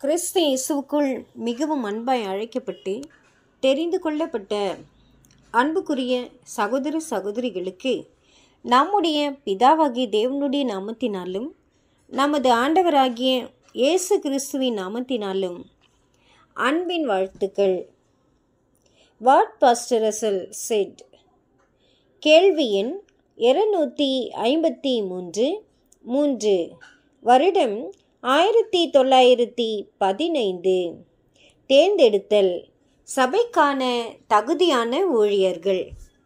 கிறிஸ்து இயேசுவுக்குள் மிகவும் அன்பாய் அழைக்கப்பட்டு தெரிந்து கொள்ளப்பட்ட அன்புக்குரிய சகோதர சகோதரிகளுக்கு நம்முடைய பிதாவாகிய தேவனுடைய நாமத்தினாலும் நமது ஆண்டவராகிய இயேசு கிறிஸ்துவின் நாமத்தினாலும் அன்பின் வாழ்த்துக்கள். What pastor Russell said. கேள்வி எண் 253. வருடம் 1915. தேர்ந்தெடுத்தல். சபைக்கான தகுதியான ஊழியர்கள்.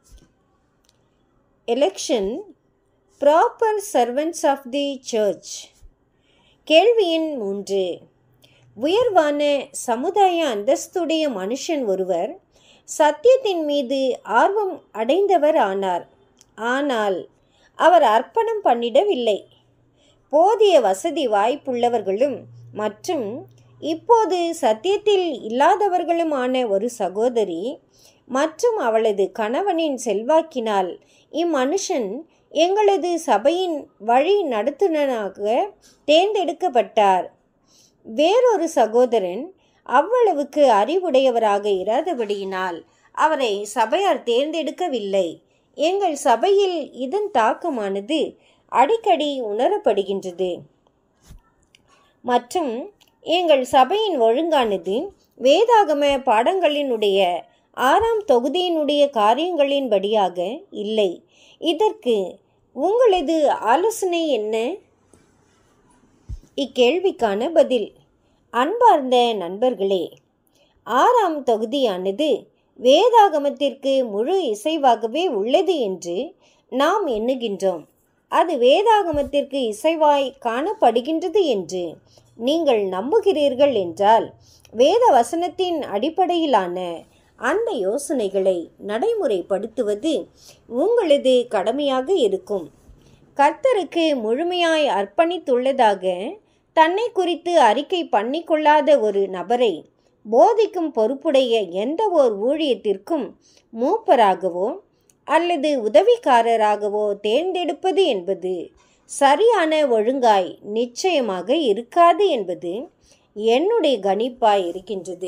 Election. Proper servants of the church. கேள்வி எண் 3. உயர்வான சமுதாய அந்தஸ்துடைய மனுஷன் ஒருவர் சத்தியத்தின் மீது ஆர்வம் அடைந்தவர் ஆனார். ஆனால் அவர் அர்ப்பணம் பண்ணிடவில்லை. போதிய வசதி வாய்ப்புள்ளவர்களும் மற்றும் இப்போது சத்தியத்தில் இல்லாதவர்களுமான ஒரு சகோதரி மற்றும் அவளது கணவனின் செல்வாக்கினால் இம்மனுஷன் எங்களது சபையின் வழி நடத்துனராக தேர்ந்தெடுக்கப்பட்டார். வேறொரு சகோதரன் அவ்வளவுக்கு அறிவுடையவராக இராதபடியினால் அவரை சபையார் தேர்ந்தெடுக்கவில்லை. எங்கள் சபையில் இதன் தாக்கமானது அடிக்கடி உணரப்படுகின்றது மற்றும் எங்கள் சபையின் ஒழுங்கானது வேதாகம பாடங்களினுடைய 6ஆம் தொகுதியினுடைய காரியங்களின்படியாக இல்லை. இதற்கு உங்களது ஆலோசனை என்ன? இக்கேள்விக்கான பதில். அன்பார்ந்த நண்பர்களே, 6ஆம் தொகுதியானது வேதாகமத்திற்கு முழு இசைவாகவே உள்ளது என்று நாம் எண்ணுகின்றோம். அது வேதாகமத்திற்கு இசைவாய் காணப்படுகின்றது என்று நீங்கள் நம்புகிறீர்கள் என்றால் வேத வசனத்தின் அடிப்படையிலான அந்த யோசனைகளை நடைமுறைப்படுத்துவது உங்களது கடமையாக இருக்கும். கர்த்தருக்கு முழுமையாய் அர்ப்பணித்துள்ளதாக தன்னை குறித்து அறிக்கை பண்ணிக்கொள்ளாத ஒரு நபரை போதிக்கும் பொறுப்புடைய எந்த ஓர் ஊழியத்திற்கும் மூப்பராகவோ அல்லது உதவிக்காரராகவோ தேர்ந்தெடுப்பது என்பது சரியான ஒழுங்காய் நிச்சயமாக இருக்காது என்பது என்னுடைய கணிப்பாய் இருக்கின்றது.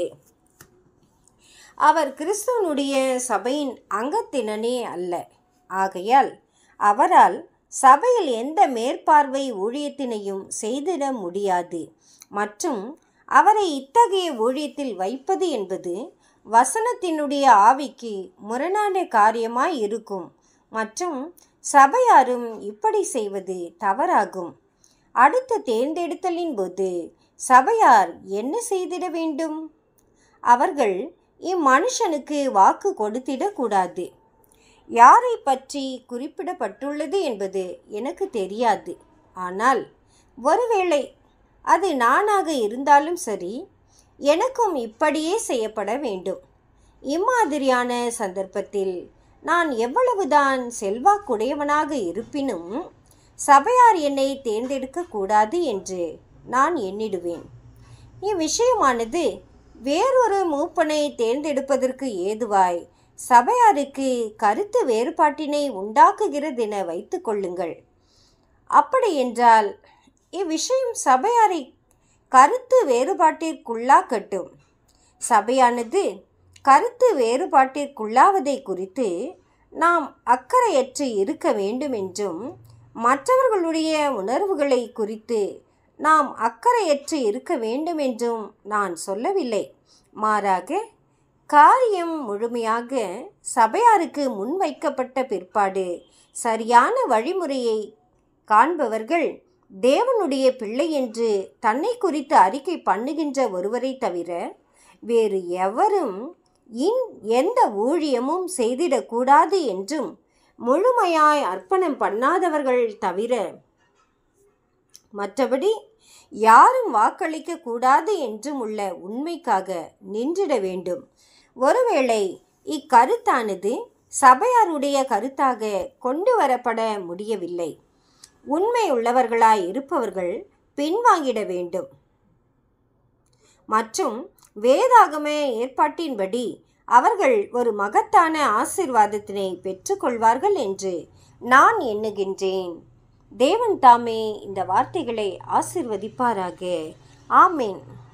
அவர் கிறிஸ்துவனுடைய சபையின் அங்கத்தினனே அல்ல. ஆகையால் அவரால் சபையில் எந்த மேற்பார்வை ஊழியத்தினையும் செய்திட முடியாது மற்றும் அவரை இத்தகைய ஊழியத்தில் வைப்பது என்பது வசனத்தினுடைய ஆவிக்கு முரணான காரியமாய் இருக்கும் மற்றும் சபையாரும் இப்படி செய்வது தவறாகும். அடுத்த தேர்ந்தெடுத்தலின் போது சபையார் என்ன செய்திட வேண்டும்? அவர்கள் இம்மனுஷனுக்கு வாக்கு கொடுத்திடக்கூடாது. யாரை பற்றி குறிப்பிடப்பட்டுள்ளது என்பது எனக்கு தெரியாது. ஆனால் ஒருவேளை அது நானாக இருந்தாலும் சரி, எனக்கும் இப்படியே செய்யப்பட வேண்டும். இம்மாதிரியான சந்தர்ப்பத்தில் நான் எவ்வளவுதான் செல்வாக்குடையவனாக இருப்பினும் சபையார் என்னை தேர்ந்தெடுக்க கூடாது என்று நான் எண்ணிடுவேன். இவ்விஷயமானது வேறொரு மூப்பனை தேர்ந்தெடுப்பதற்கு ஏதுவாய் சபையாருக்கு கருத்து வேறுபாட்டினை உண்டாக்குகிறதென வைத்து கொள்ளுங்கள். அப்படியென்றால் இவ்விஷயம் சபையாரை கருத்து வேறுபாட்டிற்குள்ளாக்கட்டும். சபையானது கருத்து வேறுபாட்டிற்குள்ளாவதை குறித்து நாம் அக்கறையற்று இருக்க வேண்டும் என்றும் மற்றவர்களுடைய உணர்வுகளை குறித்து நாம் அக்கறையற்று இருக்க வேண்டும் என்றும் நான் சொல்லவில்லை. மாறாக காரியம் முழுமையாக சபையாருக்கு முன்வைக்கப்பட்ட பிற்பாடு சரியான வழிமுறையை காண்பவர்கள் தேவனுடைய பிள்ளை என்று தன்னை குறித்து அறிக்கை பண்ணுகின்ற ஒருவரை தவிர வேறு எவரும் எந்த ஊழியமும் செய்திடக்கூடாது என்றும் முழுமையாய் அர்ப்பணம் பண்ணாதவர்கள் தவிர மற்றபடி யாரும் வாக்களிக்க கூடாது என்றும் உள்ள உண்மைக்காக நின்றிட வேண்டும். ஒருவேளை இக்கருத்தானது சபையாருடைய கருத்தாக கொண்டு வரப்பட முடியவில்லை. உண்மை உள்ளவர்களாய் இருப்பவர்கள் பின்வாங்கிட வேண்டும் மற்றும் வேதாகம ஏற்பாட்டின்படி அவர்கள் ஒரு மகத்தான ஆசீர்வாதத்தினை பெற்றுக்கொள்வார்கள் என்று நான் எண்ணுகின்றேன். தேவன் தாமே இந்த வார்த்தைகளை ஆசீர்வதிப்பாராக. ஆமேன்.